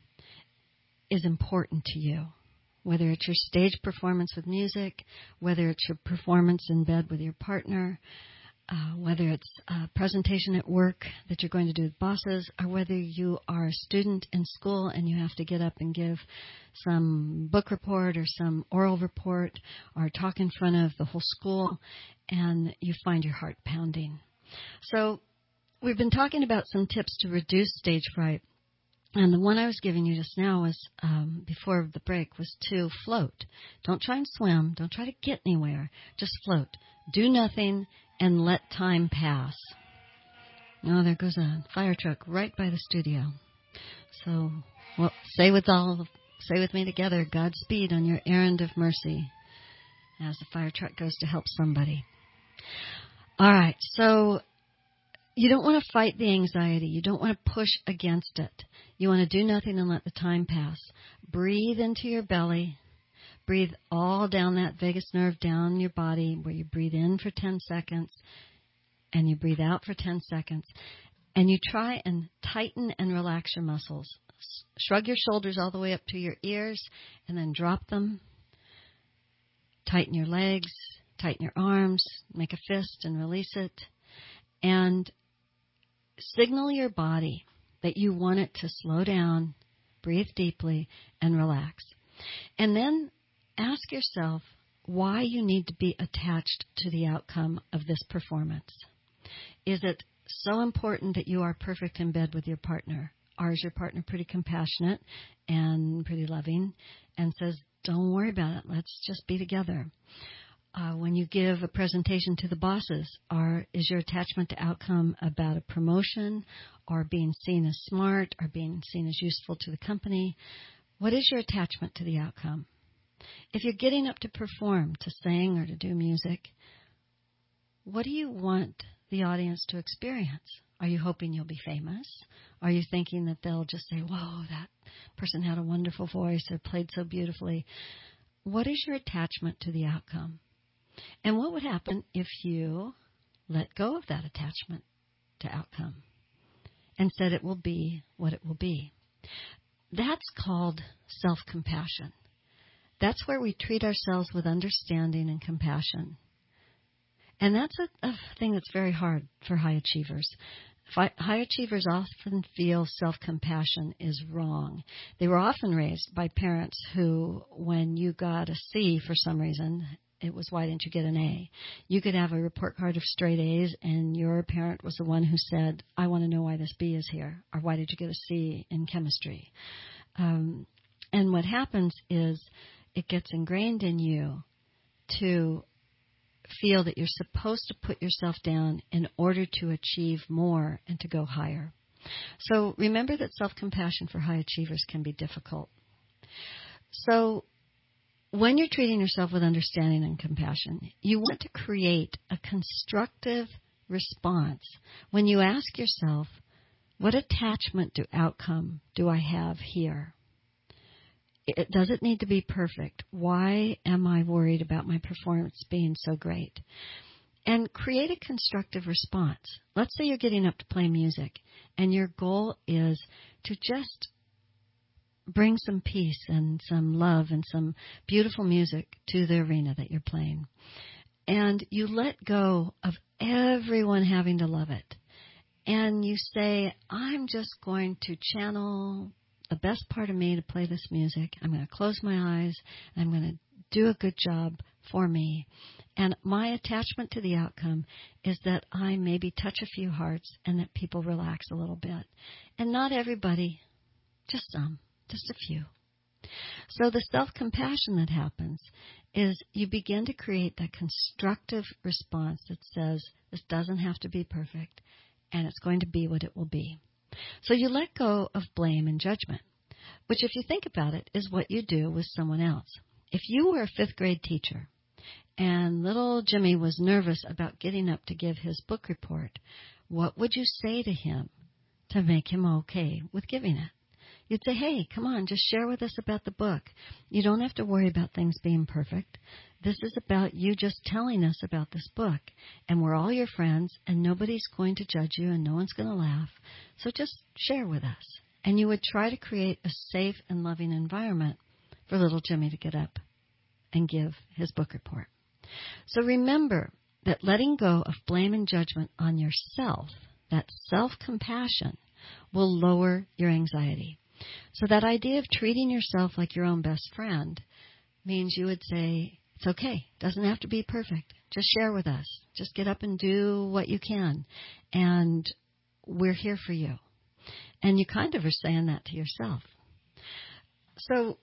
Speaker 2: is important to you. Whether it's your stage performance with music, whether it's your performance in bed with your partner, uh, whether it's a presentation at work that you're going to do with bosses, or whether you are a student in school and you have to get up and give some book report or some oral report or talk in front of the whole school and you find your heart pounding. So we've been talking about some tips to reduce stage fright. And the one I was giving you just now was, um, before the break, was to float. Don't try and swim. Don't try to get anywhere. Just float. Do nothing and let time pass. Oh, there goes a fire truck right by the studio. So, well, say with all, say with me together, Godspeed on your errand of mercy, as the fire truck goes to help somebody. All right, so you don't want to fight the anxiety. You don't want to push against it. You want to do nothing and let the time pass. Breathe into your belly. Breathe all down that vagus nerve, down your body, where you breathe in for ten seconds and you breathe out for ten seconds. And you try and tighten and relax your muscles. Shrug your shoulders all the way up to your ears and then drop them. Tighten your legs, tighten your arms, make a fist and release it. And signal your body that you want it to slow down, breathe deeply, and relax. And then ask yourself why you need to be attached to the outcome of this performance. Is it so important that you are perfect in bed with your partner. Or is your partner pretty compassionate and pretty loving and says, don't worry about it, let's just be together? Uh, when you give a presentation to the bosses, are, is your attachment to outcome about a promotion or being seen as smart or being seen as useful to the company? What is your attachment to the outcome? If you're getting up to perform, to sing or to do music, what do you want the audience to experience? Are you hoping you'll be famous? Are you thinking that they'll just say, whoa, that person had a wonderful voice or played so beautifully? What is your attachment to the outcome? And what would happen if you let go of that attachment to outcome and said it will be what it will be? That's called self-compassion. That's where we treat ourselves with understanding and compassion. And that's a, a thing that's very hard for high achievers. High achievers often feel self-compassion is wrong. They were often raised by parents who, when you got a C for some reason, it was, why didn't you get an A? You could have a report card of straight A's, and your parent was the one who said, I want to know why this B is here, or why did you get a C in chemistry? Um, and what happens is it gets ingrained in you to feel that you're supposed to put yourself down in order to achieve more and to go higher. So remember that self-compassion for high achievers can be difficult. So when you're treating yourself with understanding and compassion, you want to create a constructive response when you ask yourself, what attachment to outcome do I have here? It, does it need to be perfect? Why am I worried about my performance being so great? And create a constructive response. Let's say you're getting up to play music, and your goal is to just bring some peace and some love and some beautiful music to the arena that you're playing. And you let go of everyone having to love it. And you say, I'm just going to channel the best part of me to play this music. I'm going to close my eyes. I'm going to do a good job for me. And my attachment to the outcome is that I maybe touch a few hearts and that people relax a little bit. And not everybody, just some, just a few. So the self-compassion that happens is you begin to create that constructive response that says, this doesn't have to be perfect, and it's going to be what it will be. So you let go of blame and judgment, which, if you think about it, is what you do with someone else. If you were a fifth grade teacher and little Jimmy was nervous about getting up to give his book report, what would you say to him to make him okay with giving it? You'd say, hey, come on, just share with us about the book. You don't have to worry about things being perfect. This is about you just telling us about this book. And we're all your friends, and nobody's going to judge you, and no one's going to laugh. So just share with us. And you would try to create a safe and loving environment for little Jimmy to get up and give his book report. So remember that letting go of blame and judgment on yourself, that self-compassion, will lower your anxiety. So that idea of treating yourself like your own best friend means you would say, it's okay, doesn't have to be perfect. Just share with us. Just get up and do what you can. And we're here for you. And you kind of are saying that to yourself. So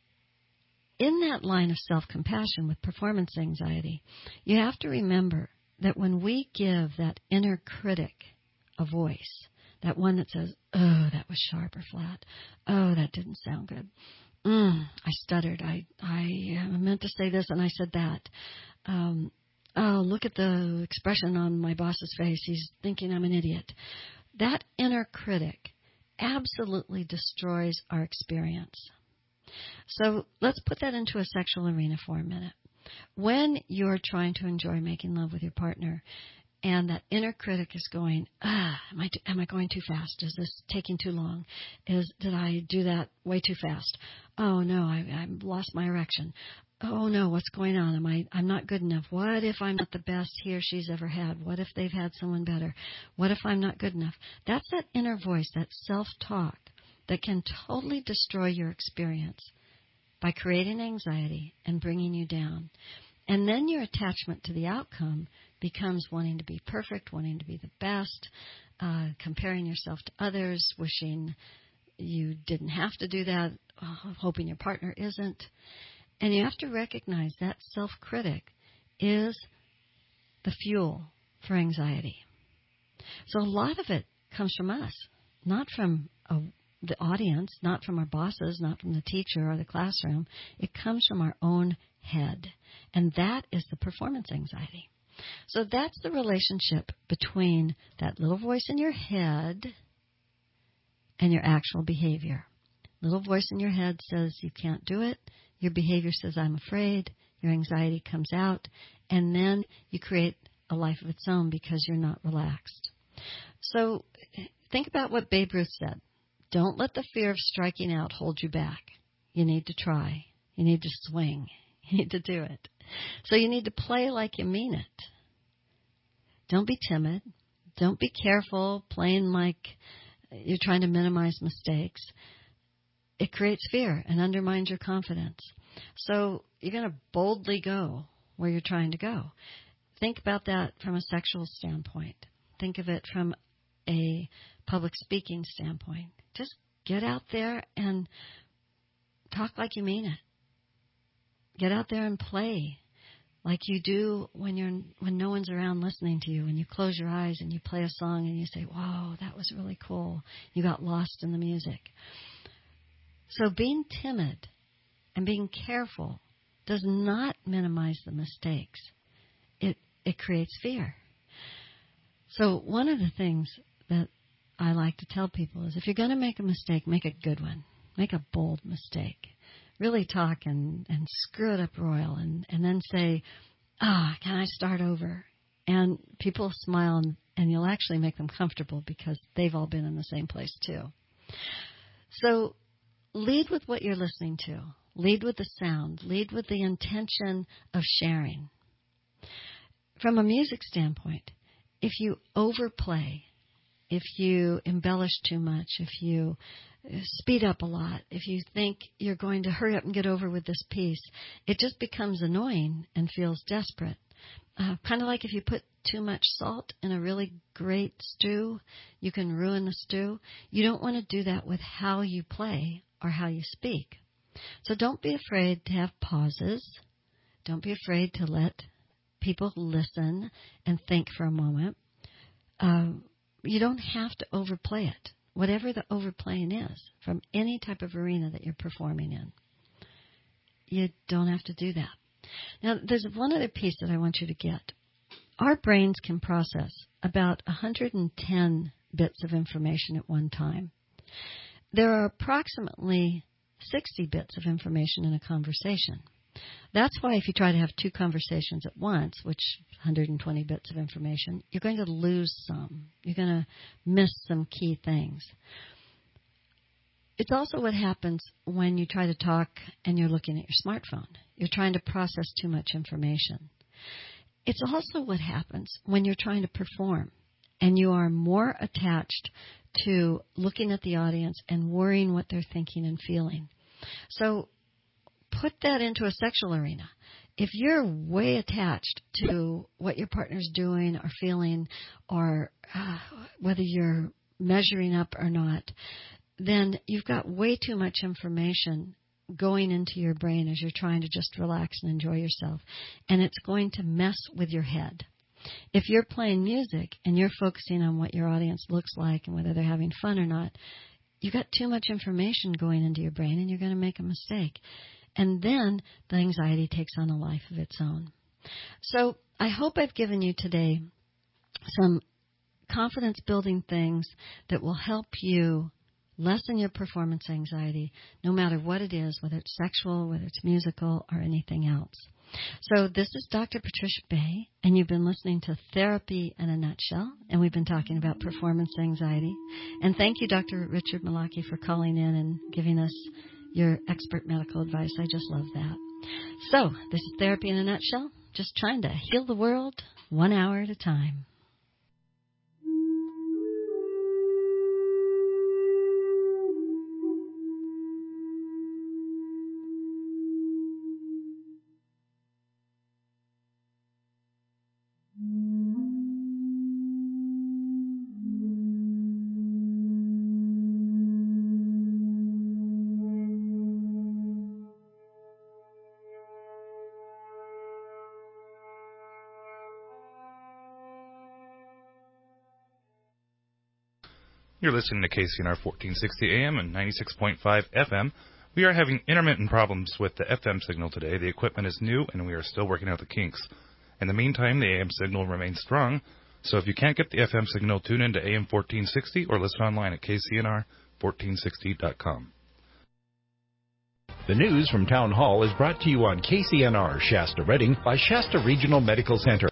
Speaker 2: in that line of self-compassion with performance anxiety, you have to remember that when we give that inner critic a voice, that one that says, oh, that was sharp or flat. Oh, that didn't sound good. Mm, I stuttered. I, I meant to say this and I said that. Um, oh, look at the expression on my boss's face. He's thinking I'm an idiot. That inner critic absolutely destroys our experience. So let's put that into a sexual arena for a minute. When you're trying to enjoy making love with your partner, and that inner critic is going, ah, am I, am I going too fast? Is this taking too long? Is, did I do that way too fast? Oh no, I, I lost my erection. Oh no, what's going on? Am I, I'm not good enough. What if I'm not the best he or she's ever had? What if they've had someone better? What if I'm not good enough? That's that inner voice, that self-talk that can totally destroy your experience by creating anxiety and bringing you down. And then your attachment to the outcome becomes wanting to be perfect, wanting to be the best, uh, comparing yourself to others, wishing you didn't have to do that, uh, hoping your partner isn't. And you have to recognize that self-critic is the fuel for anxiety. So a lot of it comes from us, not from a, the audience, not from our bosses, not from the teacher or the classroom. It comes from our own head. And that is the performance anxiety. So that's the relationship between that little voice in your head and your actual behavior. Little voice in your head says you can't do it. Your behavior says I'm afraid. Your anxiety comes out. And then you create a life of its own because you're not relaxed. So think about what Babe Ruth said. Don't let the fear of striking out hold you back. You need to try. You need to swing. You need to do it. So you need to play like you mean it. Don't be timid. Don't be careful playing like you're trying to minimize mistakes. It creates fear and undermines your confidence. So you're going to boldly go where you're trying to go. Think about that from a sexual standpoint. Think of it from a public speaking standpoint. Just get out there and talk like you mean it. Get out there and play like you do when you're when no one's around listening to you. When you close your eyes and you play a song and you say, "Wow, that was really cool." You got lost in the music. So being timid and being careful does not minimize the mistakes. It it creates fear. So one of the things that I like to tell people is if you're going to make a mistake, make a good one. Make a bold mistake. Really talk and, and screw it up royal and, and then say, ah, oh, can I start over? And people smile and, and you'll actually make them comfortable because they've all been in the same place too. So lead with what you're listening to. Lead with the sound. Lead with the intention of sharing. From a music standpoint, if you overplay, if you embellish too much, if you speed up a lot, if you think you're going to hurry up and get over with this piece, it just becomes annoying and feels desperate. Uh, kind of like if you put too much salt in a really great stew, you can ruin the stew. You don't want to do that with how you play or how you speak. So don't be afraid to have pauses. Don't be afraid to let people listen and think for a moment. Um, you don't have to overplay it, whatever the overplaying is, from any type of arena that you're performing in. You don't have to do that. Now, there's one other piece that I want you to get. Our brains can process about one hundred ten bits of information at one time. There are approximately sixty bits of information in a conversation. That's why if you try to have two conversations at once, which one hundred twenty bits of information, you're going to lose some. You're going to miss some key things. It's also what happens when you try to talk and you're looking at your smartphone. You're trying to process too much information. It's also what happens when you're trying to perform and you are more attached to looking at the audience and worrying what they're thinking and feeling. So put that into a sexual arena. If you're way attached to what your partner's doing or feeling or uh, whether you're measuring up or not, then you've got way too much information going into your brain as you're trying to just relax and enjoy yourself. And it's going to mess with your head. If you're playing music and you're focusing on what your audience looks like and whether they're having fun or not, you've got too much information going into your brain and you're going to make a mistake. And then the anxiety takes on a life of its own. So I hope I've given you today some confidence-building things that will help you lessen your performance anxiety, no matter what it is, whether it's sexual, whether it's musical, or anything else. So this is Doctor Patricia Bay, and you've been listening to Therapy in a Nutshell, and we've been talking about performance anxiety. And thank you, Doctor Richard Malaki, for calling in and giving us your expert medical advice. I just love that. So this is Therapy in a Nutshell, just trying to heal the world one hour at a time. Mm-hmm.
Speaker 20: You're listening to K C N R fourteen sixty A M and ninety-six point five F M. We are having intermittent problems with the F M signal today. The equipment is new, and we are still working out the kinks. In the meantime, the A M signal remains strong, so if you can't get the F M signal, tune in to A M fourteen sixty or listen online at K C N R fourteen sixty dot com.
Speaker 7: The news from Town Hall is brought to you on K C N R Shasta Redding by Shasta Regional Medical Center.